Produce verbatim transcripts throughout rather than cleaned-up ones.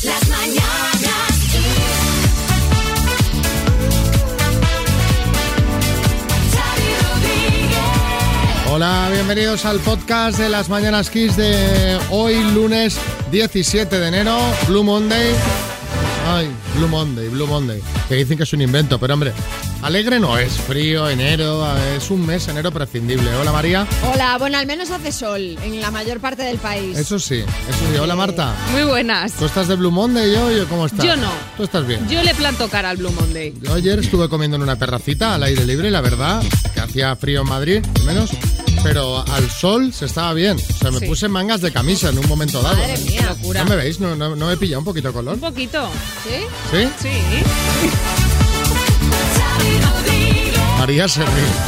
Las mañanas Kiss. Xavi Rodríguez. Hola, bienvenidos al podcast de Las Mañanas Kiss de hoy, lunes diecisiete de enero, Blue Monday. Ay, Blue Monday, Blue Monday. Que dicen que es un invento, pero hombre, alegre no es, frío, enero, es un mes, enero prescindible. Hola, María. Hola, bueno, al menos hace sol en la mayor parte del país. Eso sí, eso sí. Hola, Marta. Muy buenas. ¿Tú estás de Blue Monday yo, yo cómo estás? Yo no. ¿Tú estás bien? Yo le planto cara al Blue Monday. Yo ayer estuve comiendo en una terracita al aire libre, la verdad, que hacía frío en Madrid, al menos, pero al sol se estaba bien. O sea, me Sí. puse mangas de camisa en un momento dado. Madre mía. Qué locura. ¿No me veis? ¿No, no, no me pilla un poquito de color? Un poquito. ¿Sí? ¿Sí? Sí. Xavi Rodríguez. María se ríe.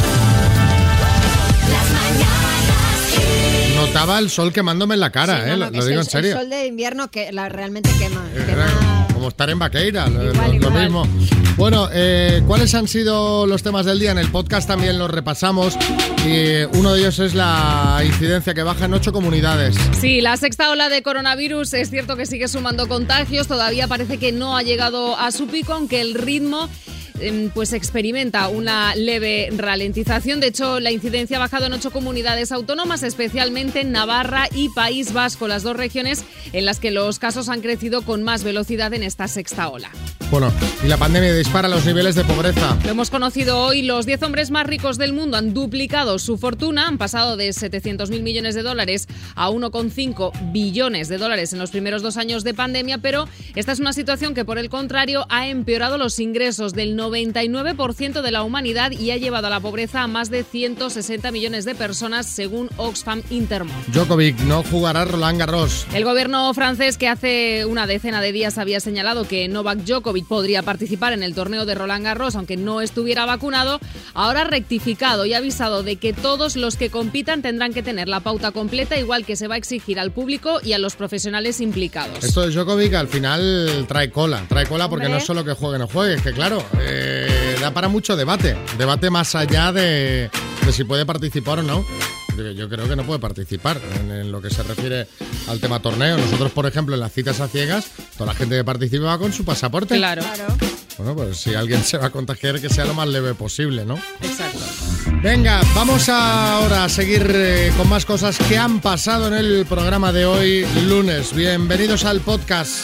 Las mañanas Kiss. Notaba el sol quemándome en la cara, Sí, ¿eh? no, lo no, lo es que digo el, en serio. El sol de invierno que la, realmente quema. Era quema. como estar en Vaqueira, lo, Igual, lo- lo igual. mismo. Bueno, eh, ¿cuáles han sido los temas del día? En el podcast también los repasamos y uno de ellos es la incidencia que baja en ocho comunidades. Sí, la sexta ola de coronavirus es cierto que sigue sumando contagios. Todavía parece que no ha llegado a su pico, aunque el ritmo em, pues experimenta una leve ralentización. De hecho, la incidencia ha bajado en ocho comunidades autónomas, especialmente en Navarra y País Vasco, las dos regiones en las que los casos han crecido con más velocidad en esta sexta ola. Bueno, y la pandemia dispara los niveles de pobreza. Lo hemos conocido hoy, los diez hombres más ricos del mundo han duplicado su fortuna, han pasado de setecientos mil millones de dólares a uno coma cinco billones de dólares en los primeros dos años de pandemia, pero esta es una situación que, por el contrario, ha empeorado los ingresos del noventa y nueve por ciento de la humanidad y ha llevado a la pobreza a más de ciento sesenta millones de personas, según Oxfam Intermón. Djokovic no jugará Roland Garros. El gobierno francés, que hace una decena de días había señalado que Novak Djokovic podría participar en el torneo de Roland Garros aunque no estuviera vacunado, ahora ha rectificado y ha avisado de que todos los que compitan tendrán que tener la pauta completa, igual que se va a exigir al público y a los profesionales implicados. Esto de Djokovic al final trae cola, trae cola porque Hombre. no es solo que juegue o no juegue, es que claro, eh, da para mucho debate, debate más allá de, de si puede participar o no. Yo yo creo que no puede participar en, en lo que se refiere al tema torneo. Nosotros, por ejemplo, en las citas a ciegas, toda la gente que participa va con su pasaporte. Claro, Claro. Bueno, pues si alguien se va a contagiar, que sea lo más leve posible, ¿no? exacto. Venga, vamos ahora a seguir eh, con más cosas que han pasado en el programa de hoy, lunes. Bienvenidos al podcast.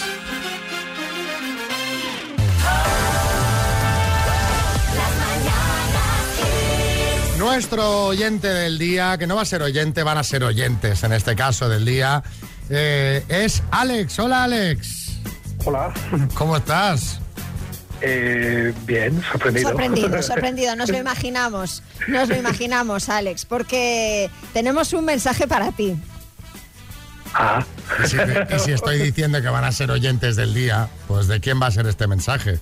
Nuestro oyente del día, que no va a ser oyente, van a ser oyentes en este caso del día, eh, es Alex. Hola, Alex. Hola. ¿Cómo estás? Eh, bien, sorprendido. Sorprendido, sorprendido. Nos lo imaginamos. Nos lo imaginamos, Alex, porque tenemos un mensaje para ti. Ah, Y si, y si estoy diciendo que van a ser oyentes del día, pues ¿de quién va a ser este mensaje?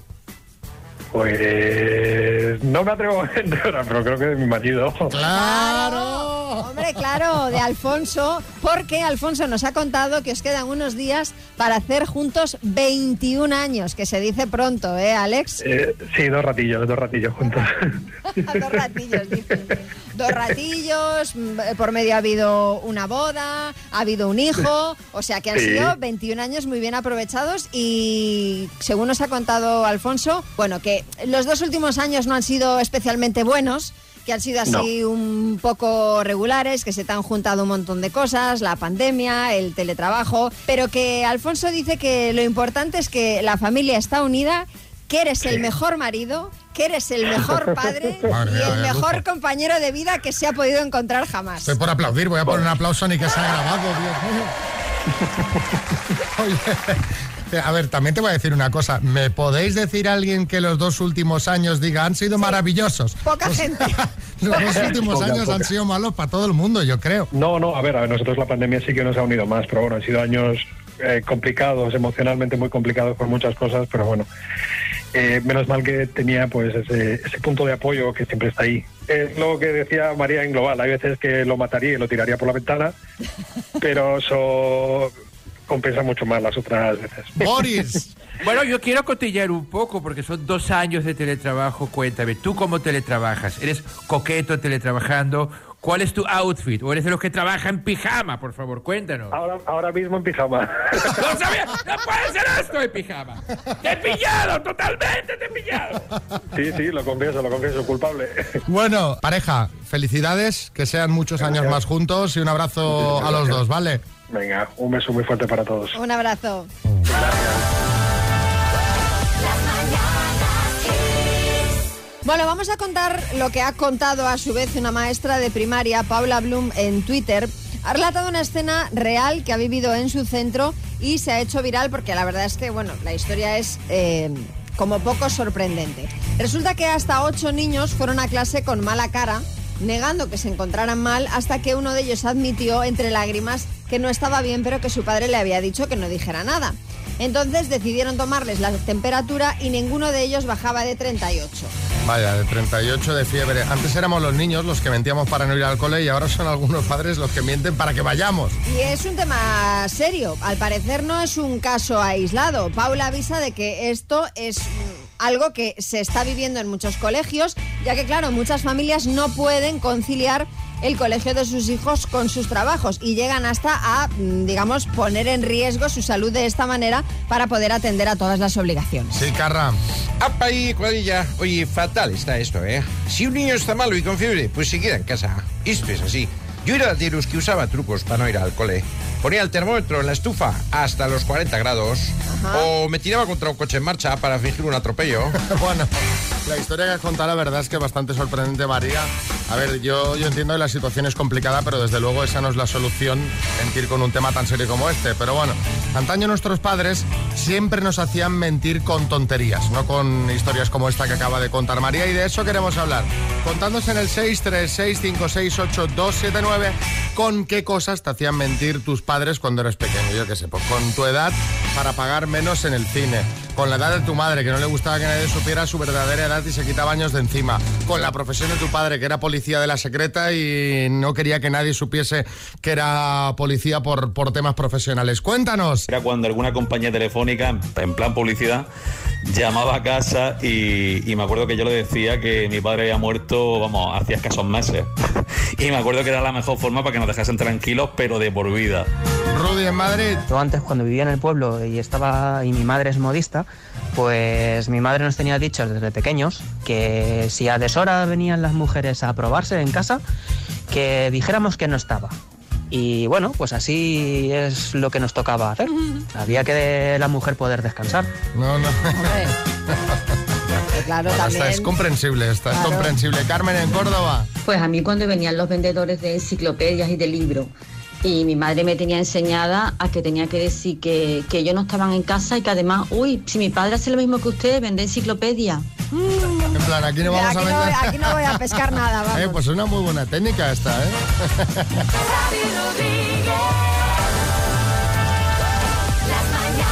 pues no me atrevo a entrar, pero creo que de mi marido. ¡Claro! Hombre, claro, de Alfonso, porque Alfonso nos ha contado que os quedan unos días para hacer juntos veintiún años, que se dice pronto, ¿eh, Alex? Eh, sí, dos ratillos, dos ratillos juntos. Dos ratillos, dice. Dos ratillos, mm, por medio ha habido una boda, ha habido un hijo, o sea que han Sí. sido veintiún años muy bien aprovechados y según nos ha contado Alfonso, bueno, que los dos últimos años no han sido especialmente buenos, que han sido así un poco regulares, que se te han juntado un montón de cosas, la pandemia, el teletrabajo, pero que Alfonso dice que lo importante es que la familia está unida, que eres el mejor marido, que eres el mejor padre Madre y mía, el vaya mejor lujo. compañero de vida que se ha podido encontrar jamás. Estoy por aplaudir, voy a poner un aplauso ni que se ha grabado, Dios mío. Oye, a ver, también te voy a decir una cosa. ¿Me podéis decir a alguien que los dos últimos años diga han sido maravillosos? Poca Pues, gente. los dos últimos Poca, años poca. han sido malos para todo el mundo, yo creo. No, no, a ver, a ver, nosotros la pandemia sí que nos ha unido más, pero bueno, han sido años eh, complicados, emocionalmente muy complicados por muchas cosas, pero bueno, eh, menos mal que tenía pues ese, ese punto de apoyo que siempre está ahí. Es lo que decía María en global, hay veces que lo mataría y lo tiraría por la ventana, pero eso compensa mucho más las otras veces. Boris. Bueno, yo quiero cotillear un poco porque son dos años de teletrabajo. Cuéntame, ¿tú cómo teletrabajas? ¿Eres coqueto teletrabajando? ¿Cuál es tu outfit? ¿O eres de los que trabaja en pijama? Por favor, cuéntanos. Ahora, ahora mismo en pijama. ¡No sabía! ¡No puede ser esto en pijama! ¡Te he pillado! ¡Totalmente te he pillado! Sí, sí, lo confieso, lo confieso, culpable. Bueno, pareja, felicidades, que sean muchos años Gracias. más juntos y un abrazo Muchísimas a los gracias. dos, ¿vale? Venga, un beso muy fuerte para todos. Un abrazo. Bueno, vamos a contar lo que ha contado a su vez una maestra de primaria, Paula Bloom, en Twitter. Ha relatado una escena real que ha vivido en su centro y se ha hecho viral porque la verdad es que, bueno, la historia es eh, como poco sorprendente. Resulta que hasta ocho niños fueron a clase con mala cara, negando que se encontraran mal, hasta que uno de ellos admitió entre lágrimas que no estaba bien, pero que su padre le había dicho que no dijera nada. Entonces decidieron tomarles la temperatura y ninguno de ellos bajaba de treinta y ocho. Vaya, de treinta y ocho de fiebre. Antes éramos los niños los que mentíamos para no ir al cole y ahora son algunos padres los que mienten para que vayamos. Y es un tema serio. Al parecer no es un caso aislado. Paula avisa de que esto es mm, algo que se está viviendo en muchos colegios, ya que, claro, muchas familias no pueden conciliar el colegio de sus hijos con sus trabajos y llegan hasta a, mm, digamos, poner en riesgo su salud de esta manera para poder atender a todas las obligaciones. Sí, Carra. ¡Apa ahí, cuadrilla! Oye, fatal está esto, ¿eh? Si un niño está malo y con fiebre, pues se queda en casa. Esto es así. Yo era de los que usaba trucos para no ir al cole. Ponía el termómetro en la estufa hasta los cuarenta grados. Ajá. O me tiraba contra un coche en marcha para fingir un atropello. Bueno, la historia que has contado la verdad es que es bastante sorprendente, María. A ver, yo, yo entiendo que la situación es complicada, pero desde luego esa no es la solución, mentir con un tema tan serio como este. Pero bueno, antaño nuestros padres siempre nos hacían mentir con tonterías, no con historias como esta que acaba de contar María, y de eso queremos hablar. Contándonos en el seis tres seis cinco seis ocho dos siete nueve con qué cosas te hacían mentir tus padres cuando eres pequeño. Yo qué sé, pues con tu edad para pagar menos en el cine, con la edad de tu madre, que no le gustaba que nadie supiera su verdadera edad y se quitaba años de encima, con la profesión de tu padre, que era policía de la secreta y no quería que nadie supiese que era policía por, por temas profesionales. Cuéntanos. Era cuando alguna compañía telefónica, en plan publicidad, llamaba a casa y, y me acuerdo que yo le decía que mi padre había muerto, vamos, hacía escasos meses. Y me acuerdo que era la mejor forma para que nos dejasen tranquilos, pero de por vida. Rudy en Madrid. Yo antes, cuando vivía en el pueblo y estaba y mi madre es modista, pues mi madre nos tenía dicho desde pequeños que si a deshora venían las mujeres a probarse en casa, que dijéramos que no estaba. Y bueno, pues así es lo que nos tocaba hacer. Había que de la mujer poder descansar. No, no. Hombre. Claro, Bueno, también. esta es comprensible, esta es Claro. comprensible. Carmen en Córdoba. Pues a mí cuando venían los vendedores de enciclopedias y de libros y mi madre me tenía enseñada a que tenía que decir que, que ellos no estaban en casa y que además, uy, si mi padre hace lo mismo que usted, vende enciclopedia. En plan, aquí no vamos aquí, a no, vender. aquí no voy a pescar nada, vamos. Eh, pues es una muy buena técnica esta, ¿eh? Xavi Rodríguez. Las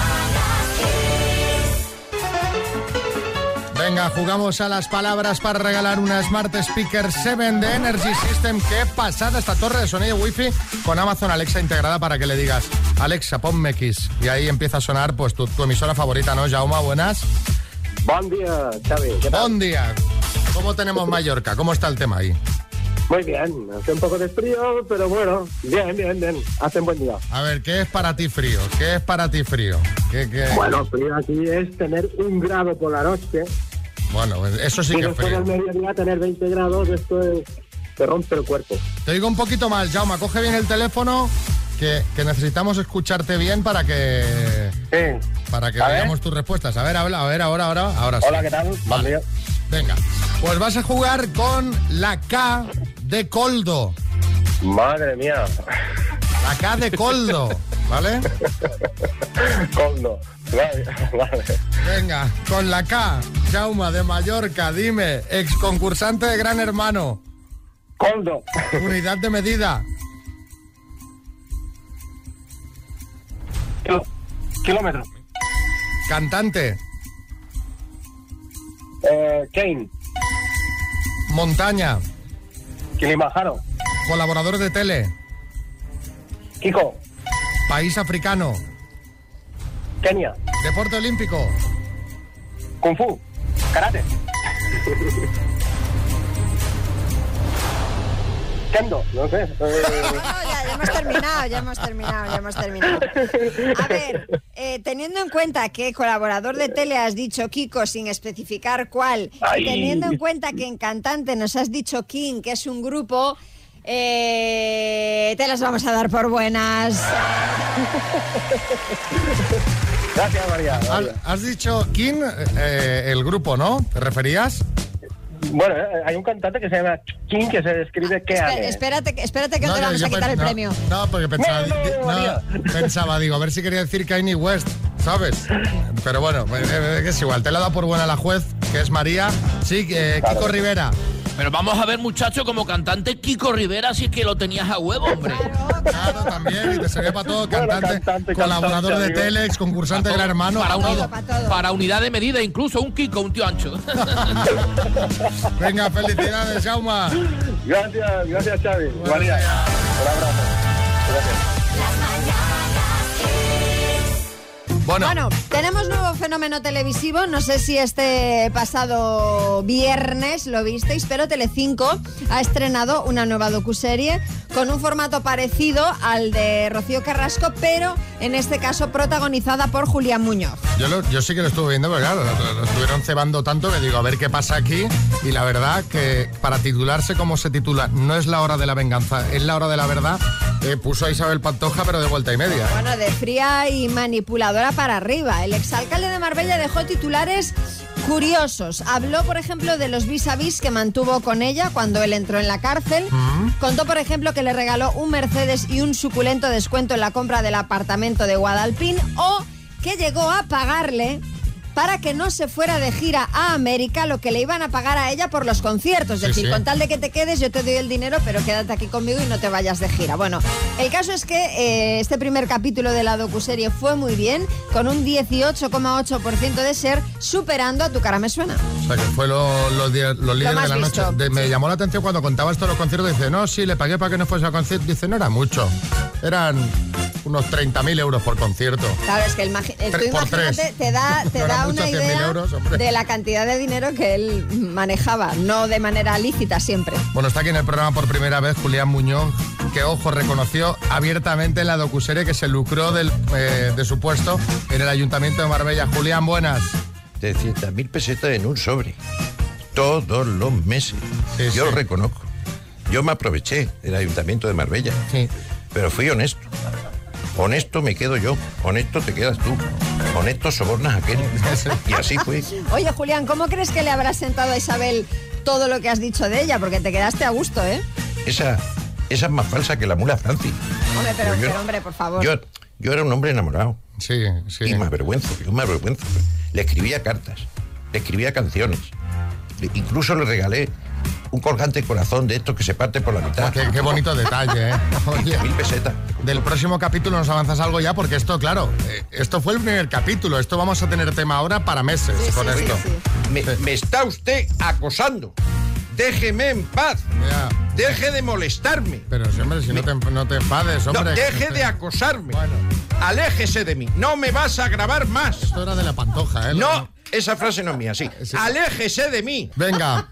mañanas Kiss. Venga, jugamos a las palabras para regalar una Smart Speaker siete de Energy System. Qué pasada esta torre de sonido Wi-Fi con Amazon Alexa integrada para que le digas Alexa, ponme Kiss. Y ahí empieza a sonar pues tu, tu emisora favorita, ¿no, Jaume? Buenas. Buen día, Xavi. ¿Qué tal? Buen día. ¿Cómo tenemos Mallorca? ¿Cómo está el tema ahí? Muy bien, hace un poco de frío, pero bueno, bien, bien, bien. Hace un buen día. A ver, ¿qué es para ti frío? ¿Qué es para ti frío? ¿Qué, qué? Bueno, frío aquí es tener un grado por la noche Bueno, eso sí y que es después frío. del mediodía tener veinte grados, esto es, te rompe el cuerpo. Te digo un poquito más, Jaume, coge bien el teléfono, que, que necesitamos escucharte bien para que Sí. para que A ver. veamos tus respuestas. A ver, habla, a ver, ahora, ahora, ahora sí. Hola, ¿qué tal? Buen Vale. día. Venga, pues vas a jugar con la K de Coldo. Madre mía. La K de Coldo, ¿vale? Coldo. Vale, vale. Venga, con la K, Jaume de Mallorca, dime, ex concursante de Gran Hermano, Coldo. unidad de medida, Kilo- Kilómetro. cantante, Eh, Kane. montaña, Kilimanjaro. colaborador de tele, Kiko. país africano, Kenia. deporte olímpico, Kung Fu. Karate. Kendo, no sé. Eh... No, ya, ya hemos terminado, ya hemos terminado, ya hemos terminado. A ver, eh, teniendo en cuenta que colaborador de tele has dicho Kiko sin especificar cuál, Ay. y teniendo en cuenta que en cantante nos has dicho King, que es un grupo, eh, te las vamos a dar por buenas. Gracias, María. Has, has dicho King, eh, el grupo, ¿no? ¿Te referías? Bueno, eh, hay un cantante que se llama King, que se escribe que Espera, espérate, que- espérate que no, te vamos yo a quitar pe- el no, premio. No, porque pensaba, No, no, di- no, María. pensaba, digo, a ver si quería decir Kanye West, ¿sabes? Pero bueno, eh, eh, es igual, te la da por buena la juez, que es María. Sí, eh, Kiko Rivera. Pero vamos a ver, muchacho, como cantante Kiko Rivera, si es que lo tenías a huevo, hombre. Claro, también, y te servía para todo, Bueno, cantante, cantante, colaborador cantante, de amigo. Telex, concursante de Gran Hermano. Para, todo. unidad, para todo. para unidad de medida, incluso un Kiko, un tío ancho. Venga, felicidades, Jauma. Gracias, gracias, Xavi. Buenos María, días. un abrazo. Gracias. Bueno, Bueno, tenemos nuevo fenómeno televisivo. No sé si este pasado viernes lo visteis, pero Telecinco ha estrenado una nueva docuserie con un formato parecido al de Rocío Carrasco, pero en este caso protagonizada por Julián Muñoz. yo, lo- yo sí que lo estuve viendo, pero claro, lo, lo estuvieron cebando tanto que digo, a ver qué pasa aquí. Y la verdad que para titularse como se titula, no es la hora de la venganza, es la hora de la verdad, eh, puso a Isabel Pantoja, pero de vuelta y media. Bueno, de fría y manipuladora para arriba. El exalcalde de Marbella dejó titulares curiosos. Habló, por ejemplo, de los vis a vis que mantuvo con ella cuando él entró en la cárcel. Contó, por ejemplo, que le regaló un Mercedes y un suculento descuento en la compra del apartamento de Guadalpín, o que llegó a pagarle para que no se fuera de gira a América lo que le iban a pagar a ella por los conciertos. Es Sí, decir, sí. con tal de que te quedes, yo te doy el dinero, pero quédate aquí conmigo y no te vayas de gira. Bueno, el caso es que eh, este primer capítulo de la docuserie fue muy bien, con un dieciocho coma ocho por ciento de ser, superando a Tu cara me suena. O sea, que fue lo- los di- los líderes más de la visto, noche. De- me sí. llamó la atención cuando contaba esto de los conciertos. Dice, no, sí, le pagué para que no fuese a concierto. Dice, no era mucho. Eran unos treinta mil euros por concierto. Claro, es que el magi- eh, tú Tres por imagínate, tres. te da, te No era da mucho, una cien mil idea euros, hombre. de la cantidad de dinero que él manejaba, no de manera lícita siempre. Bueno, está aquí en el programa por primera vez Julián Muñoz, que, ojo, reconoció abiertamente en la docuserie que se lucró del, eh, de su puesto en el Ayuntamiento de Marbella. Julián, buenas. trescientas mil pesetas en un sobre. Todos los meses. Sí, Yo sí. lo reconozco. Yo me aproveché del Ayuntamiento de Marbella. Sí. Pero fui honesto. Honesto me quedo yo. Honesto te quedas tú. Honesto sobornas a aquel. Y así fue. Oye, Julián, ¿cómo crees que le habrá sentado a Isabel todo lo que has dicho de ella? Porque te quedaste a gusto, ¿eh? Esa, esa es más falsa que la mula Francis. Hombre, pero, Yo- pero, hombre, por favor. Yo, yo era un hombre enamorado. Sí, sí. Y me avergüenzo, yo me avergüenzo. Le escribía cartas, le escribía canciones. Le- incluso le regalé un colgante corazón de estos que se parte por la mitad. Qué, qué bonito detalle, ¿eh? Oye, mil pesetas. del próximo capítulo nos avanzas algo ya, porque esto, claro, eh, esto fue el primer capítulo. Esto vamos a tener tema ahora para meses Sí, con sí, sí, esto. sí. Me, me está usted acosando. Déjeme en paz. Ya. Deje de molestarme. Pero, sí, hombre, si no te, no te enfades, No, hombre. deje de acosarme. Bueno. Aléjese de mí. No me vas a grabar más. Esto era de la Pantoja, ¿eh? No, esa frase no es mía, sí. Sí. Aléjese de mí. Venga.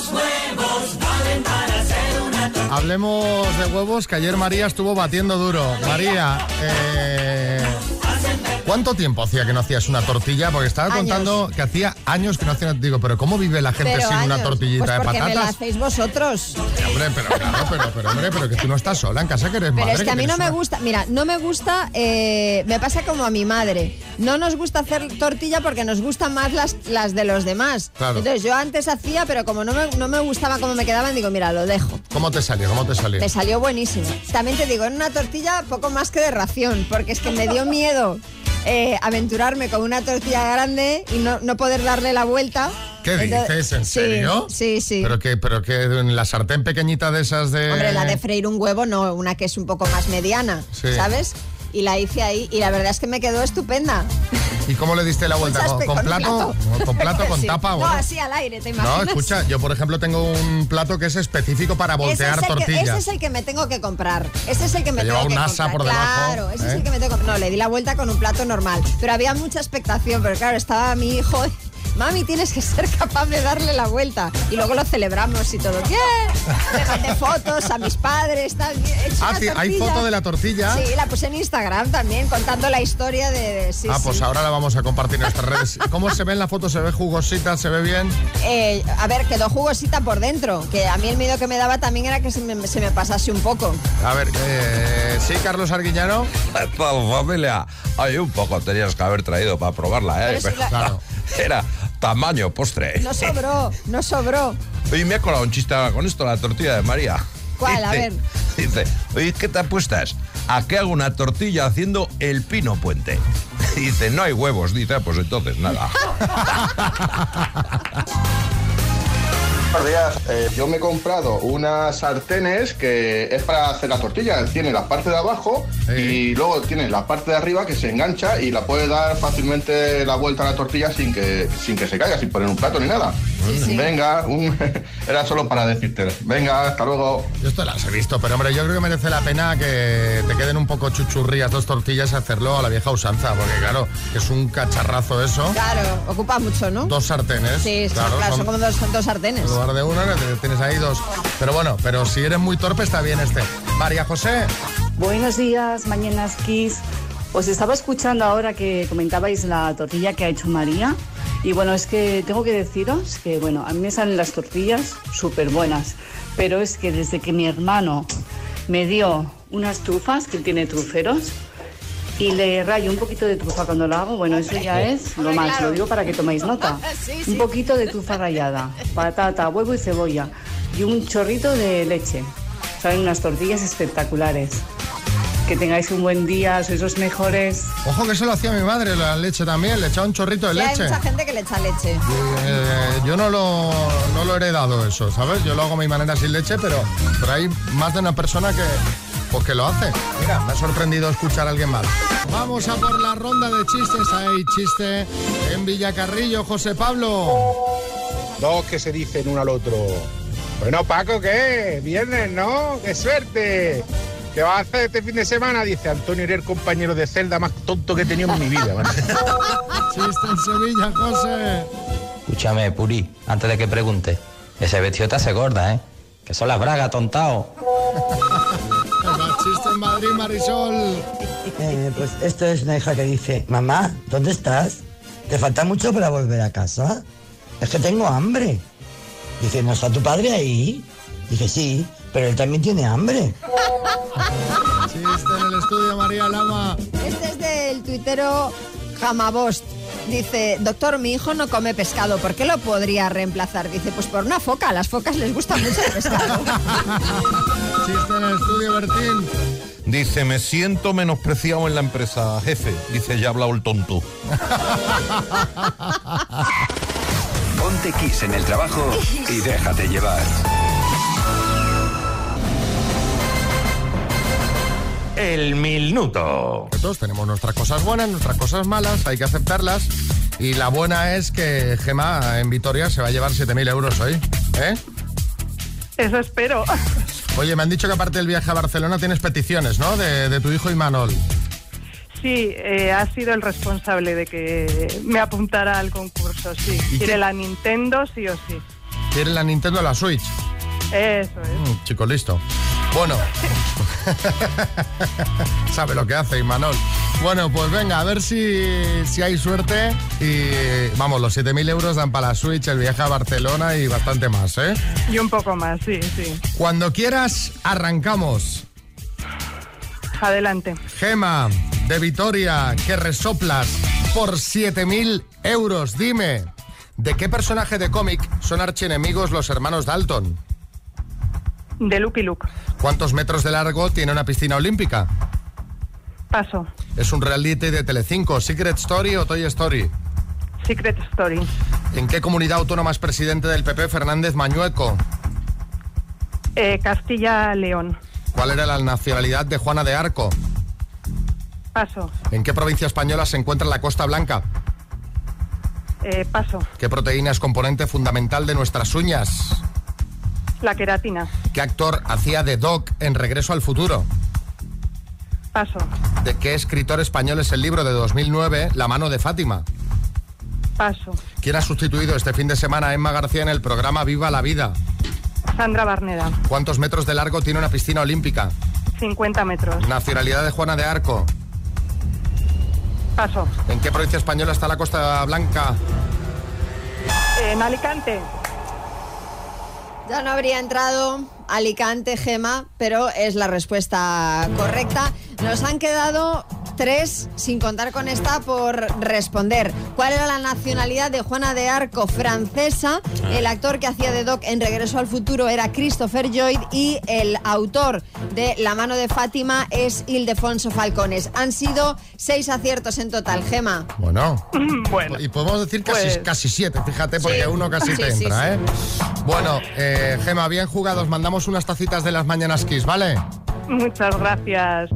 Hablemos de huevos, que ayer María estuvo batiendo duro. María, eh, ¿cuánto tiempo hacía que no hacías una tortilla? Porque estaba Años. contando que hacía años que no hacía... Digo, ¿pero cómo vive la gente Pero sin una años, tortillita pues de porque me la patatas? hacéis vosotros. Hombre, pero claro, pero, pero, hombre, pero que tú no estás sola en casa, que eres Pero madre. es que a mí no tienes me una- gusta, mira, no me gusta, eh, me pasa como a mi madre. No nos gusta hacer tortilla porque nos gustan más las, las de los demás. Claro. Entonces yo antes hacía, pero como no me, no me gustaba cómo me quedaban, digo, mira, lo dejo. ¿Cómo te salió? ¿Cómo te salió? Me salió buenísimo. También te digo, en una tortilla poco más que de ración, porque es que me dio miedo eh, aventurarme con una tortilla grande y no, no poder darle la vuelta. ¿Qué Entonces, dices? ¿En sí, serio? Sí, sí. ¿Pero que pero que en la sartén pequeñita de esas de...? Hombre, la de freír un huevo no, una que es un poco más mediana, Sí. ¿sabes? Y la hice ahí y la verdad es que me quedó estupenda. ¿Y cómo le diste la vuelta? Muchas ¿Con, pe- con con un plato? ¿Con plato? ¿Con Sí. tapa? No, Bueno. así al aire, ¿te imaginas? No, escucha, yo por ejemplo tengo un plato que es específico para Ese voltear es, el que, tortillas. ese es el que me tengo que comprar. Ese es el que me Te tengo lleva que un asa comprar. por debajo, Claro, ese ¿eh? es el que me tengo que comprar. No, le di la vuelta con un plato normal. Pero había mucha expectación, pero claro, estaba mi hijo mami, tienes que ser capaz de darle la vuelta. Y luego lo celebramos y todo. ¡Bien! Le mandé fotos a mis padres, tal. Ah, sí, ¿hay foto de la tortilla? Sí, la puse en Instagram también, contando la historia de... de sí, ah, pues sí. ahora la vamos a compartir en nuestras redes. ¿Cómo se ve en la foto? ¿Se ve jugosita? ¿Se ve bien? Eh, a ver, quedó jugosita por dentro, que a mí el miedo que me daba también era que se me, se me pasase un poco. A ver, eh, ¿sí, Carlos Arguiñano? Todo, familia. Hay un poco tenías que haber traído para probarla, ¿eh? Pero si la- Claro. Era tamaño postre. No sobró, no sobró. Oye, me ha colado un chiste con esto, la tortilla de María. ¿Cuál? Dice, A ver. Dice, oye, ¿qué te apuestas? ¿A qué hago una tortilla haciendo el pino puente? Dice, no hay huevos. Dice, pues entonces nada. Buenos días. Eh, yo me he comprado unas sartenes que es para hacer la tortilla. Tiene la parte de abajo Sí. y luego tiene la parte de arriba que se engancha y la puede dar fácilmente la vuelta a la tortilla sin que, sin que se caiga, sin poner un plato ni nada. sí. Venga, un- era solo para decirte. Venga, hasta luego. Yo esto las he visto, pero hombre, yo creo que merece la pena que te queden un poco chuchurrías dos tortillas y hacerlo a la vieja usanza, porque claro, es un cacharrazo eso. Claro, ocupa mucho, ¿no? Dos sartenes. Sí, sí, claro, son como dos, son dos sartenes. En lugar de una, tienes ahí dos. Pero bueno, pero si eres muy torpe está bien este. María José. Buenos días, Mañanas Kiss. Os estaba escuchando ahora que comentabais la tortilla que ha hecho María. Y bueno, es que tengo que deciros que, bueno, a mí me salen las tortillas súper buenas. Pero es que desde que mi hermano me dio unas trufas, que él tiene truferos, y le rayo un poquito de trufa cuando lo hago, bueno, eso ya es lo más. Lo digo para que toméis nota. Sí, sí. Un poquito de trufa rallada, patata, huevo y cebolla. Y un chorrito de leche. Salen unas tortillas espectaculares. Que tengáis un buen día, sois los mejores. Ojo que eso lo hacía mi madre, la leche también, le echaba un chorrito de Sí, hay leche. mucha gente que le echa leche. Eh, yo no lo, no lo he heredado eso, ¿sabes? Yo lo hago a mi manera sin leche, pero, pero hay más de una persona que, pues que lo hace. Mira, me ha sorprendido escuchar a alguien más. Vamos a por la ronda de chistes. Hay chiste en Villacarrillo, José Pablo. Dos que se dicen uno al otro. Bueno, Paco, ¿qué? Viernes, ¿no? ¡Qué suerte! ¿Qué vas a hacer este fin de semana? Dice Antonio, eres el compañero de celda más tonto que he tenido en mi vida. ¿Vale? Chiste en Sevilla, José. Escúchame, Puri, antes de que pregunte, ese vestido te hace gorda, ¿eh? Que son las bragas, tontao. Venga, chiste en Madrid, Marisol. Eh, pues esto es una hija que dice, mamá, ¿dónde estás? ¿Te falta mucho para volver a casa? Es que tengo hambre. Dice, ¿no está tu padre ahí? Dice, sí, pero él también tiene hambre. Chiste en el estudio, María Lama. Este es del tuitero Jamabost. Dice, doctor, mi hijo no come pescado, ¿por qué lo podría reemplazar? Dice, pues por una foca, a las focas les gusta mucho el pescado. Chiste en el estudio, Bertín. Dice, me siento menospreciado en la empresa, jefe. Dice, ya ha hablado el tonto. Ponte Kiss en el trabajo y déjate llevar. El minuto. Todos tenemos nuestras cosas buenas, nuestras cosas malas, hay que aceptarlas. Y la buena es que Gema en Vitoria se va a llevar siete mil euros hoy. ¿Eh? Eso espero. Oye, me han dicho que aparte del viaje a Barcelona tienes peticiones, ¿no? De, de tu hijo Imanol. Sí, eh, ha sido el responsable de que me apuntara al concurso, sí. ¿Y Quiere qué? la Nintendo, sí o sí. Quiere la Nintendo, la Switch. Eso es. Mm, chico listo. Bueno. Sabe lo que hace Imanol. Bueno, pues venga, a ver si, si hay suerte. Y vamos, los siete mil euros dan para la Switch, el viaje a Barcelona y bastante más, ¿eh? Y un poco más, sí, sí. Cuando quieras, arrancamos. Adelante. Gema, de Vitoria, que resoplas por siete mil euros. Dime, ¿de qué personaje de cómic son archienemigos los hermanos Dalton? De Lucky Luke. ¿Cuántos metros de largo tiene una piscina olímpica? Paso. ¿Es un reality de Telecinco, Secret Story o Toy Story? Secret Story. ¿En qué comunidad autónoma es presidente del P P Fernández Mañueco? Eh, Castilla-León. ¿Cuál era la nacionalidad de Juana de Arco? Paso. ¿En qué provincia española se encuentra la Costa Blanca? Eh, paso. ¿Qué proteína es componente fundamental de nuestras uñas? La queratina. ¿Qué actor hacía de Doc en Regreso al Futuro? Paso. ¿De qué escritor español es el libro de dos mil nueve, La mano de Fátima? Paso. ¿Quién ha sustituido este fin de semana a Emma García en el programa Viva la Vida? Sandra Barneda. ¿Cuántos metros de largo tiene una piscina olímpica? cincuenta metros. Nacionalidad de Juana de Arco. Paso. ¿En qué provincia española está la Costa Blanca? En Alicante. Ya no habría entrado Alicante, Gema, pero es la respuesta correcta. Nos han quedado tres, sin contar con esta, por responder. ¿Cuál era la nacionalidad de Juana de Arco? Francesa. El actor que hacía de Doc en Regreso al Futuro era Christopher Lloyd y el autor de La mano de Fátima es Ildefonso Falcones. Han sido seis aciertos en total, Gema. Bueno, bueno y podemos decir casi, pues... casi siete, fíjate, porque Sí. uno casi Sí, te sí, entra, sí. ¿eh? Bueno, eh, Gema, bien jugados. Mandamos unas tacitas de las Mañanas Kiss, ¿vale? Muchas gracias.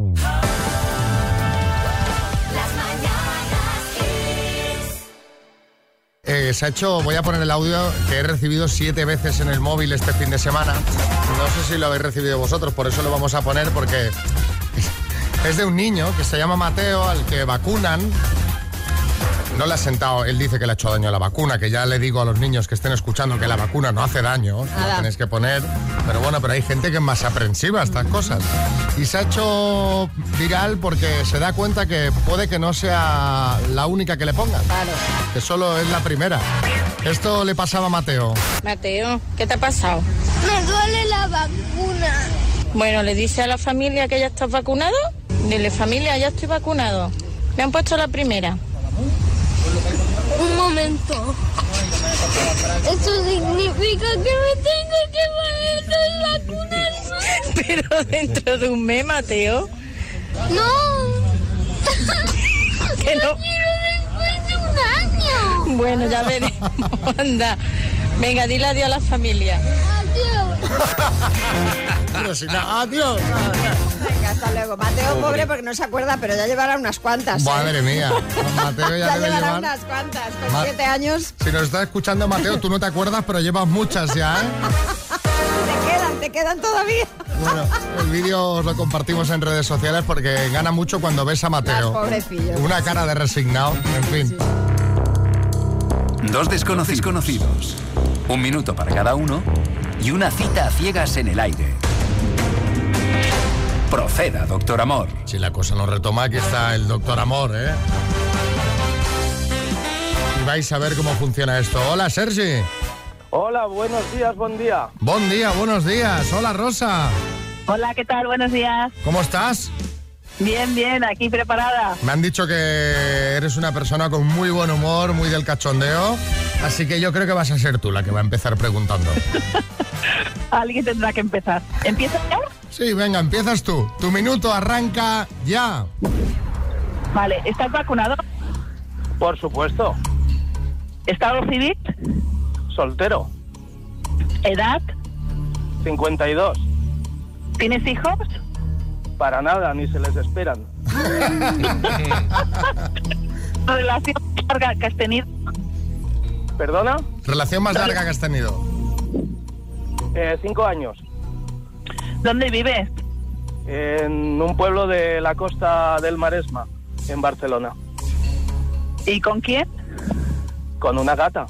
Eh, se ha hecho, voy a poner el audio que he recibido siete veces en el móvil este fin de semana. No sé si lo habéis recibido vosotros, por eso lo vamos a poner, porque es de un niño que se llama Mateo, al que vacunan. No le ha sentado, él dice que le ha hecho daño a la vacuna, que ya le digo a los niños que estén escuchando que la vacuna no hace daño, la tenéis que poner. Pero bueno, pero hay gente que es más aprensiva a estas cosas. Y se ha hecho viral porque se da cuenta que puede que no sea la única que le pongan. Claro. Que solo es la primera. Esto le pasaba a Mateo. Mateo, ¿qué te ha pasado? Me duele la vacuna. Bueno, le dice a la familia que ya estás vacunado. Dile, familia, ya estoy vacunado. Me han puesto la primera. Un momento. Eso significa que me tengo que poner dos vacunas. Pero dentro de un mes, Mateo. No. Que no. Yo quiero después de un año. Bueno, ya veremos. Anda. Venga, dile adiós a la familia. Adiós. Pero si no, adiós. Venga, hasta luego. Mateo, pobre, porque no se acuerda, pero ya llevará unas cuantas. ¿eh? Madre mía. Mateo ya, Ya debe llevará llevar... unas cuantas. Con Ma- siete años Si nos está escuchando Mateo, tú no te acuerdas, pero llevas muchas ya, ¿eh? te quedan, te quedan todavía. Bueno, el vídeo os lo compartimos en redes sociales porque gana mucho cuando ves a Mateo. Pobrecillo. Una cara de resignado, en fin. Dos desconocidos conocidos. Un minuto para cada uno y una cita a ciegas en el aire. Proceda, doctor Amor. Si la cosa nos retoma, aquí está el doctor Amor, ¿eh? Y vais a ver cómo funciona esto. Hola, Sergi. Hola, buenos días, buen día. Buen día, buenos días. Hola, Rosa. Hola, ¿qué tal? Buenos días. ¿Cómo estás? Bien, bien, aquí preparada. Me han dicho que eres una persona con muy buen humor, muy del cachondeo, así que yo creo que vas a ser tú la que va a empezar preguntando. Alguien tendrá que empezar. ¿Empieza ya? Sí, venga, empiezas tú. Tu minuto arranca ya. Vale, ¿estás vacunado? Por supuesto. ¿Estado civil? Soltero. ¿Edad? cincuenta y dos. ¿Tienes hijos? Para nada, ni se les esperan. ¿Relación larga que has tenido? ¿Perdona? Relación más larga que has tenido. Eh, cinco años. ¿Dónde vives? En un pueblo de la costa del Maresma, en Barcelona. ¿Y con quién? Con una gata.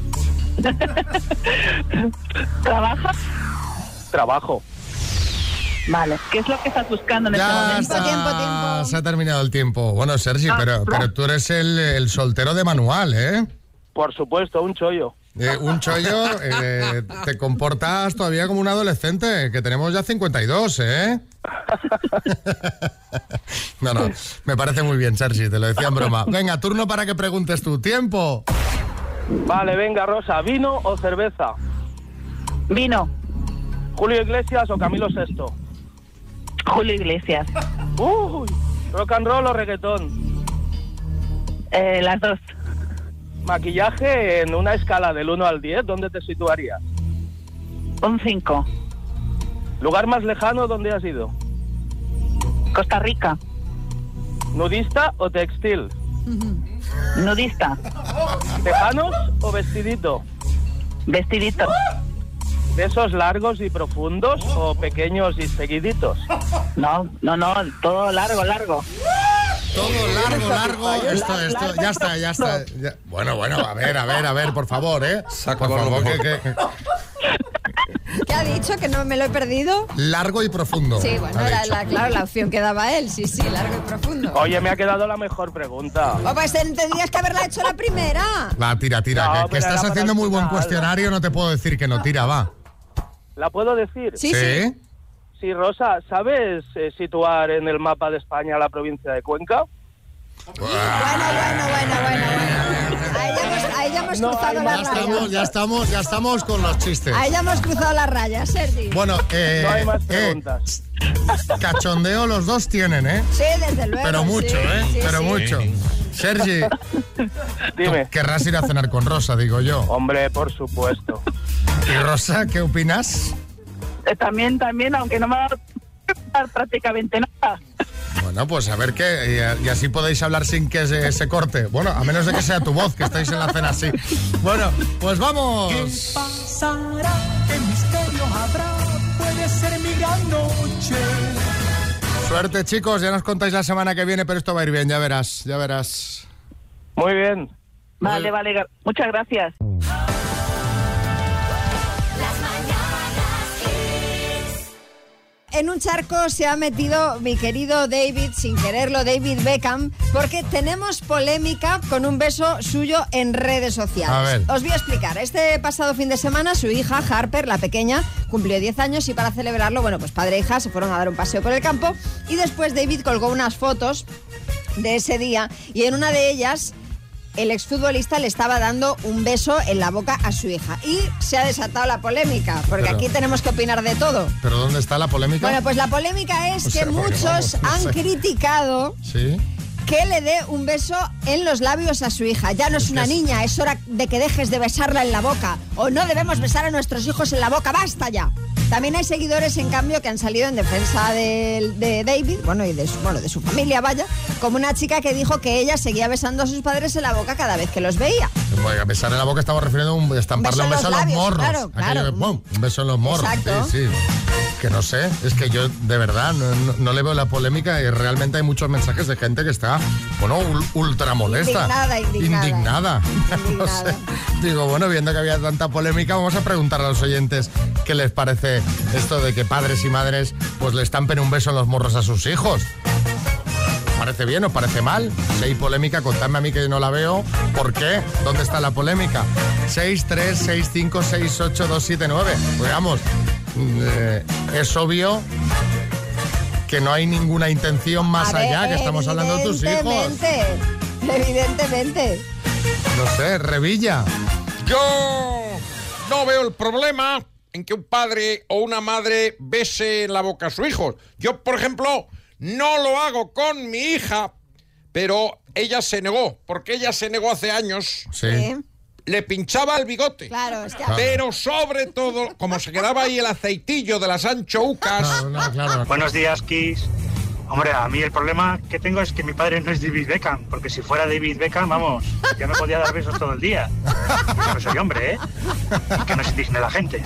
¿Trabajas? Trabajo. Vale. ¿Qué es lo que estás buscando en Ya este momento? está, Tiempo, tiempo. se ha terminado el tiempo. Bueno, Sergi, Ah, pero, claro. pero tú eres el, el soltero de manual, ¿eh? Por supuesto, un chollo. Eh, un chollo, eh, te comportas todavía como un adolescente, que tenemos ya cincuenta y dos, ¿eh? No, no, me parece muy bien, Sergi, te lo decía en broma. Venga, turno para que preguntes tú. ¡Tiempo! Vale, venga, Rosa, ¿vino o cerveza? Vino. ¿Julio Iglesias o Camilo sexto? Julio Iglesias. Uy, ¿rock and roll o reggaetón? Eh, las dos. Maquillaje en una escala del uno al diez, ¿dónde te situarías? Un cinco. ¿Lugar más lejano donde has ido? Costa Rica. ¿Nudista o textil? Nudista. ¿Tejanos o vestidito? Vestidito. ¿Besos largos y profundos o pequeños y seguiditos? No, no, no, todo largo, largo. Todo largo, largo. Esto, esto, ya está, ya está. Ya. Bueno, bueno, a ver, a ver, a ver, por favor, ¿eh? Por favor, que, que... ¿Qué ha dicho? ¿Que no me lo he perdido? Largo y profundo. Sí, bueno, era la, claro, la opción que daba él. Sí, sí, largo y profundo. Oye, me ha quedado la mejor pregunta. Oh, pues tendrías que haberla hecho la primera. Va, tira, tira. No, que, que pero estás era para haciendo muy buen final. cuestionario, no te puedo decir que no, tira, va. ¿La puedo decir? Sí, sí. Sí, Rosa, ¿sabes eh, situar en el mapa de España la provincia de Cuenca? Bueno, bueno, bueno, bueno, bueno. Ahí ya hemos, ahí ya hemos No cruzado hay la más Ya raya. estamos, ya estamos, ya estamos con los chistes. Ahí ya hemos cruzado la raya, Sergi. Bueno, eh, No hay más eh, preguntas. cachondeo los dos tienen, ¿eh? Sí, desde luego. Pero mucho, sí, ¿eh? sí, Pero sí. mucho. Sergi, Dime. tú querrás ir a cenar con Rosa, digo yo. Hombre, por supuesto. ¿Y Rosa, qué opinas? Eh, también, también, aunque no me va a dar prácticamente nada. Bueno, pues a ver qué, y, y así podéis hablar sin que se, se corte. Bueno, a menos de que sea tu voz, que estáis en la cena así. Bueno, pues vamos. ¿Qué pasará? ¿Qué misterio habrá? Puede ser mi gran noche. Suerte, chicos, ya nos contáis la semana que viene, pero esto va a ir bien, ya verás, ya verás. Muy bien. Vale, vale, gra- muchas gracias. En un charco se ha metido mi querido David, sin quererlo, David Beckham, porque tenemos polémica con un beso suyo en redes sociales. A ver. Os voy a explicar. Este pasado fin de semana su hija, Harper, la pequeña, cumplió diez años y para celebrarlo, bueno, pues padre e hija se fueron a dar un paseo por el campo y después David colgó unas fotos de ese día y en una de ellas el exfutbolista le estaba dando un beso en la boca a su hija. Y se ha desatado la polémica, porque Pero- aquí tenemos que opinar de todo. ¿Pero dónde está la polémica? Bueno, pues la polémica es O sea, que porque muchos vamos, no han sé. criticado Sí. que le dé un beso en los labios a su hija. Ya no es una niña, es hora de que dejes de besarla en la boca. O no debemos besar a nuestros hijos en la boca, ¡basta ya! También hay seguidores, en cambio, que han salido en defensa de, de David, bueno, y de su, bueno, de su familia, vaya, como una chica que dijo que ella seguía besando a sus padres en la boca cada vez que los veía. Bueno, a besar en la boca estamos refiriendo a un, estamparle Un un beso beso en a los los labios, morros. claro, Aquello claro. que, ¡pum! Un beso en los morros. Exacto. Sí, sí. Que no sé, es que yo de verdad no, no- no le veo la polémica y realmente hay muchos mensajes de gente que está, bueno, ul- ultra molesta. Indignada, indignada. Indignada. No sé. Digo, bueno, viendo que había tanta polémica, vamos a preguntar a los oyentes qué les parece esto de que padres y madres pues le estampen un beso en los morros a sus hijos. ¿Parece bien o parece mal? Si hay polémica, contadme a mí que no la veo. ¿Por qué? ¿Dónde está la polémica? seis tres seis cinco seis ocho dos siete nueve. Pues vamos, eh, es obvio que no hay ninguna intención más A ver, allá, que estamos hablando de tus hijos. Evidentemente, evidentemente. No sé, Revilla. Yo no veo el problema en que un padre o una madre bese en la boca a su hijo. Yo, por ejemplo, no lo hago con mi hija, pero ella se negó, porque ella se negó hace años. Sí. Le pinchaba el bigote. Claro, es que... Pero sobre todo, como se quedaba ahí el aceitillo de las anchoucas. Buenos días, Kiss. Hombre, a mí el problema que tengo es que mi padre no es David Beckham, porque si fuera David Beckham, vamos, yo me podía dar besos todo el día. Yo no soy hombre, ¿eh? Que no se indigne la gente.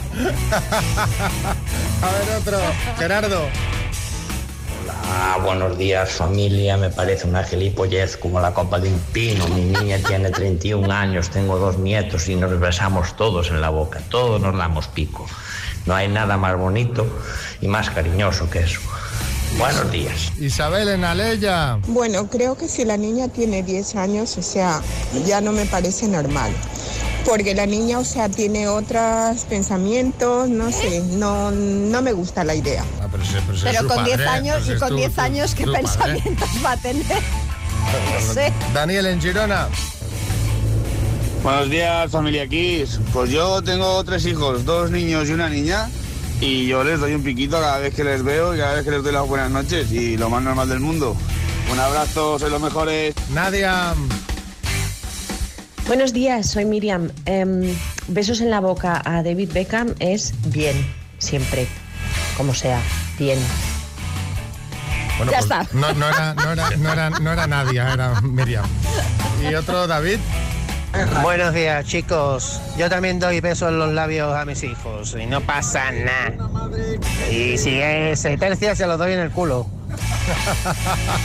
A ver, otro. Gerardo. Ah, buenos días, familia. Me parece una gilipollez como la copa de un pino. Mi niña tiene treinta y un años, tengo dos nietos y nos besamos todos en la boca. Todos nos damos pico. No hay nada más bonito y más cariñoso que eso. Buenos días. Isabel en Alella. Bueno, creo que si la niña tiene diez años, o sea, ya no me parece normal. Porque la niña, o sea, tiene otros pensamientos, no sé, no, no me gusta la idea. Ah, pero, sí, pero, sí es Pero su con diez padre, años, pues y es con tu- diez tu- años, ¿qué tu padre. pensamientos va a tener? No sé. Daniel en Girona. Buenos días, familia Kiss. Pues yo tengo tres hijos, dos niños y una niña, y yo les doy un piquito cada vez que les veo y cada vez que les doy las buenas noches, y lo más normal del mundo. Un abrazo, sois los mejores. Nadia. Buenos días, soy Miriam. Em, besos en la boca a David Beckham es bien, siempre, como sea, bien. Bueno, Ya pues está. No, no era, no, era, no, era, no era Nadia, era Miriam. ¿Y otro, David? Buenos días, chicos. Yo también doy besos en los labios a mis hijos y no pasa nada. Y si es se tercia, se los doy en el culo.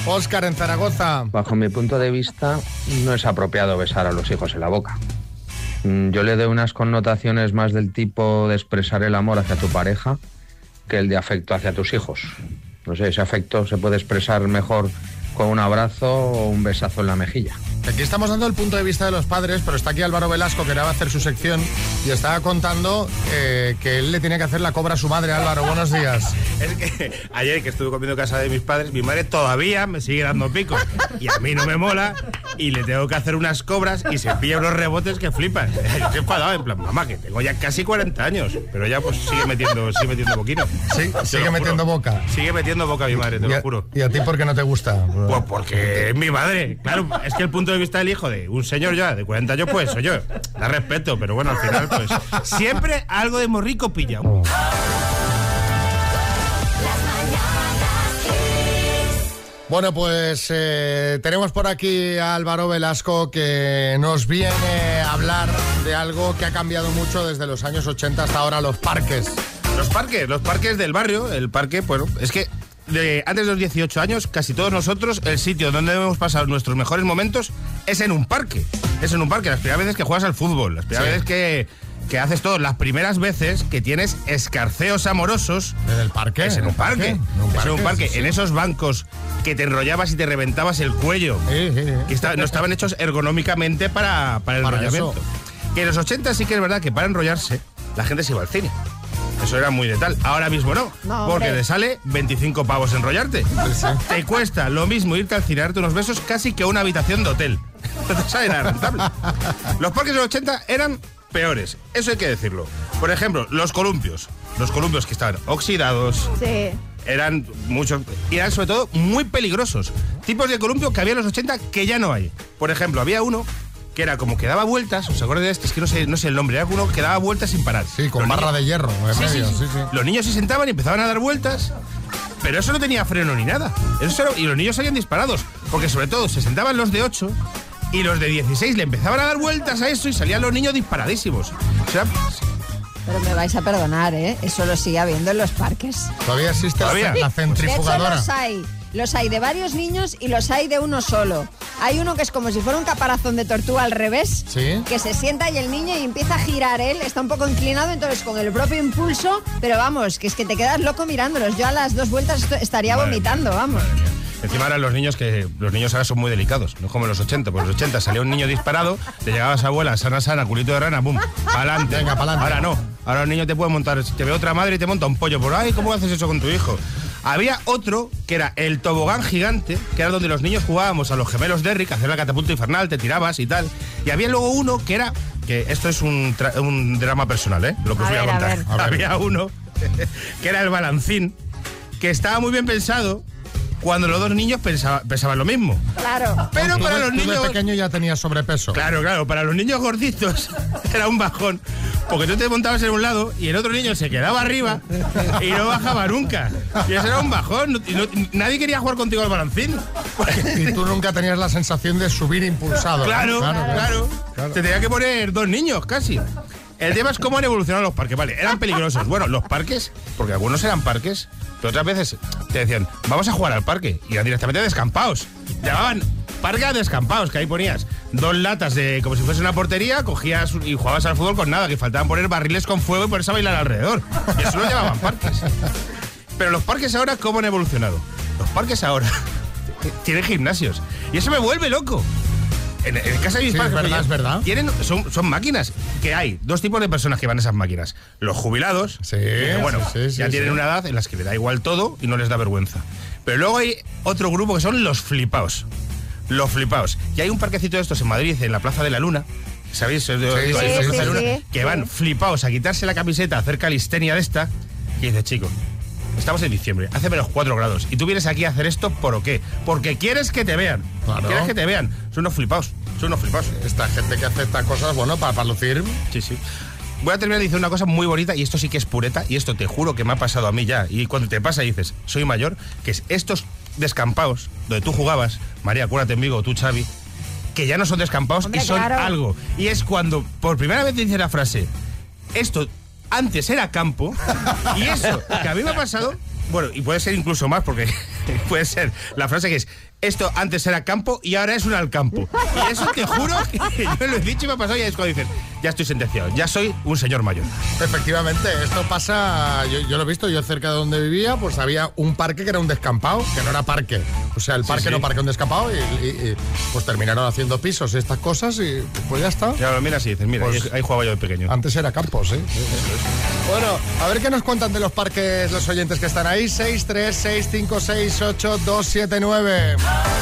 Óscar en Zaragoza. Bajo mi punto de vista, no es apropiado besar a los hijos en la boca. Yo le doy unas connotaciones más del tipo de expresar el amor hacia tu pareja que el de afecto hacia tus hijos. No sé, ese afecto se puede expresar mejor con un abrazo o un besazo en la mejilla. Aquí estamos dando el punto de vista de los padres, pero está aquí Álvaro Velasco, que ahora va a hacer su sección, y estaba contando eh, que él le tiene que hacer la cobra a su madre. Álvaro, buenos días. Es que ayer que estuve comiendo en casa de mis padres, mi madre todavía me sigue dando picos. Y a mí no me mola, y le tengo que hacer unas cobras y se pilla unos rebotes que flipas. Yo estoy enfadado, en plan, mamá, que tengo ya casi cuarenta años, pero ya pues sigue metiendo, sigue metiendo boquino. Sí, sigue metiendo boca. Sigue metiendo boca mi madre, te lo juro. ¿Y a ti por qué no te gusta? Pues porque es mi madre. Claro, es que el punto de vista del hijo de un señor ya de cuarenta años, pues soy yo. Da respeto, pero bueno, al final, pues siempre algo de morrico pilla. Bueno, pues eh, tenemos por aquí a Álvaro Velasco, que nos viene a hablar de algo que ha cambiado mucho desde los años ochenta hasta ahora, los parques. Los parques, los parques del barrio, el parque, bueno, es que de antes de los dieciocho años, casi todos nosotros, el sitio donde debemos pasar nuestros mejores momentos es en un parque. Es en un parque, las primeras veces que juegas al fútbol, las primeras sí. veces que, que haces todo, las primeras veces que tienes escarceos amorosos. ¿En el parque? Es en un parque. ¿En un parque? Es en un parque, sí, sí. En esos bancos que te enrollabas y te reventabas el cuello. Sí, sí, sí. Que está, no estaban hechos ergonómicamente para, para el para enrollamiento. Eso. Que en los ochenta sí que es verdad que para enrollarse la gente se iba al cine. Eso era muy de tal. Ahora mismo no, no porque hombre. te sale veinticinco pavos enrollarte. Sí. Te cuesta lo mismo irte al cine a darte unos besos casi que una habitación de hotel. No te sale nada rentable. Los parques de los ochenta eran peores, eso hay que decirlo. Por ejemplo, los columpios. Los columpios que estaban oxidados. Sí. Eran muchos, y eran sobre todo muy peligrosos. Tipos de columpio que había en los ochenta que ya no hay. Por ejemplo, había uno que era como que daba vueltas, ¿os acordáis de este? Es que no sé, no sé el nombre, era uno que daba vueltas sin parar. Sí, con Los barra niños... de hierro en sí, medio, sí, sí. sí, sí. Los niños se sentaban y empezaban a dar vueltas, pero eso no tenía freno ni nada. Eso era... Y los niños salían disparados, porque sobre todo se sentaban los de ocho y los de dieciséis le empezaban a dar vueltas a eso y salían los niños disparadísimos. O sea... Pero me vais a perdonar, ¿eh? Eso lo sigue habiendo en los parques. Todavía existe ¿Todavía? la centrifugadora. De hecho, los hay. Los hay de varios niños y los hay de uno solo. Hay uno que es como si fuera un caparazón de tortuga al revés, ¿sí? Que se sienta y el niño y empieza a girar él, está un poco inclinado, entonces con el propio impulso, pero vamos, que es que te quedas loco mirándolos. Yo a las dos vueltas estaría Madre vomitando, mía, vamos. madre mía. Encima eran los niños que los niños ahora son muy delicados, no es como en los ochenta. Por los ochenta salía un niño disparado, le llegaba a su abuela, sana, sana, culito de rana, pum, pa'lante. Venga, pa'lante. Ahora no, ahora el niño te puede montar, te ve otra madre y te monta un pollo por ahí, ¿cómo haces eso con tu hijo? Había otro que era el tobogán gigante, que era donde los niños jugábamos a los gemelos Derrick, a hacer la catapulta infernal, te tirabas y tal. Y había luego uno que era, que esto es un, tra- un drama personal, ¿eh? Lo que os A voy a ver, a contar. ver. A ver. Había uno que era el balancín, que estaba muy bien pensado cuando los dos niños pensaba, pensaban lo mismo. Claro. Pero Tú para de- los tú de niños... pequeño ya tenías sobrepeso. Claro, claro, para los niños gorditos era un bajón, porque tú te montabas en un lado y el otro niño se quedaba arriba y no bajaba nunca. Y eso era un bajón, y no- nadie quería jugar contigo al balancín. Y tú nunca tenías la sensación de subir impulsado. Claro, ¿no? claro, claro. Te tenía que poner dos niños, casi. El tema es cómo han evolucionado los parques, vale, eran peligrosos. Bueno, los parques, porque algunos eran parques, pero otras veces te decían, vamos a jugar al parque, y eran directamente descampados. Llamaban parque a descampados, que ahí ponías dos latas de, como si fuese una portería, cogías y jugabas al fútbol con nada, que faltaban poner barriles con fuego y ponerse a bailar alrededor. Y eso lo llamaban parques. Pero los parques ahora, ¿cómo han evolucionado? Los parques ahora tienen gimnasios, y eso me vuelve loco. En, en casa de mis Sí, padres, es verdad, oye, es verdad. Tienen, son, son máquinas, que hay dos tipos de personas que van a esas máquinas. Los jubilados, Sí, que, bueno, sí, sí, ya sí, tienen sí. una edad en las que le da igual todo y no les da vergüenza. Pero luego hay otro grupo que son los flipaos. Los flipaos. Y hay un parquecito de estos en Madrid, en la Plaza de la Luna, ¿sabéis? Os digo, Sí, digo, sí, ahí, la sí, Plaza de la sí, Luna, sí. que van flipaos a quitarse la camiseta, a hacer calistenia de esta, y dice, chico, estamos en diciembre, hace menos cuatro grados, y tú vienes aquí a hacer esto, ¿por qué? Porque quieres que te vean. Claro. Quieres que te vean. Son unos flipaos. Son unos flipaos. Esta gente que hace estas cosas, bueno, para, para lucir. Sí, sí. Voy a terminar diciendo una cosa muy bonita, y esto sí que es pureta, y esto te juro que me ha pasado a mí ya. Y cuando te pasa dices, soy mayor, que es estos descampados donde tú jugabas, María, acuérdate en Vigo, tú, Xavi, que ya no son descampados Hombre, y son claro. algo. Y es cuando por primera vez te dice la frase, esto antes era campo, y eso que a mí me ha pasado, bueno, y puede ser incluso más, porque puede ser la frase que es, esto antes era campo y ahora es un alcampo. Y eso te juro que yo lo he dicho y me ha pasado y es cuando dicen, ya estoy sentenciado, ya soy un señor mayor. Efectivamente, esto pasa, yo, yo lo he visto, yo cerca de donde vivía, pues había un parque que era un descampado, que no era parque. O sea, el parque sí, sí. no parque un descampado y, y, y pues terminaron haciendo pisos y estas cosas y pues ya está. Ya lo miras y dices, mira, pues, ahí jugaba yo de pequeño. Antes era campo, sí. Bueno, a ver qué nos cuentan de los parques los oyentes que están ahí. seis tres seis cinco seis ocho dos siete nueve.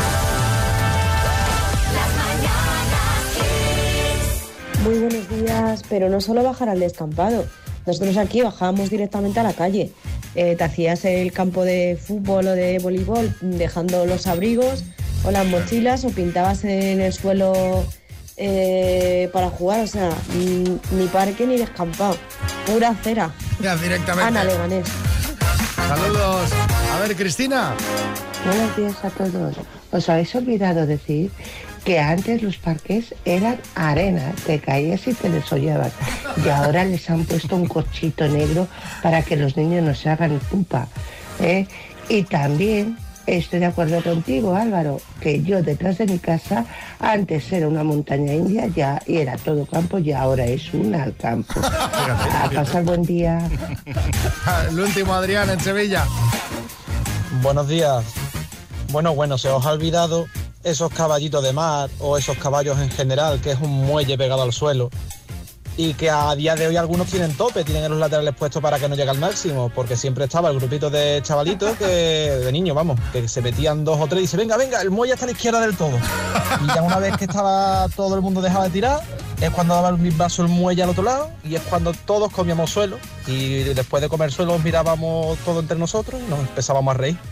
Muy buenos días, pero no solo bajar al descampado. Nosotros aquí bajábamos directamente a la calle. Eh, te hacías el campo de fútbol o de voleibol dejando los abrigos o las mochilas o pintabas en el suelo eh, para jugar. O sea, ni parque ni descampado. Pura acera. Ya, directamente. Ana Leganés. Saludos. A ver, Cristina. Buenos días a todos. Os habéis olvidado decir que antes los parques eran arena, te caías y te desollabas. Y ahora les han puesto un corchito negro para que los niños no se hagan pupa. ¿eh? Y también estoy de acuerdo contigo, Álvaro, que yo detrás de mi casa antes era una montaña india ya y era todo campo y ahora es un alcampo. A pasar buen día. El último, Adrián, en Sevilla. Buenos días. Bueno, bueno, se os ha olvidado esos caballitos de mar o esos caballos en general, que es un muelle pegado al suelo y que a día de hoy algunos tienen tope, tienen en los laterales puestos para que no llegue al máximo, porque siempre estaba el grupito de chavalitos, que de niños, vamos, que se metían dos o tres y dice, venga, venga, el muelle está a la izquierda del todo. Y ya una vez que estaba todo el mundo dejaba de tirar, es cuando daba el vaso el muelle al otro lado y es cuando todos comíamos suelo y después de comer suelo mirábamos todo entre nosotros y nos empezábamos a reír.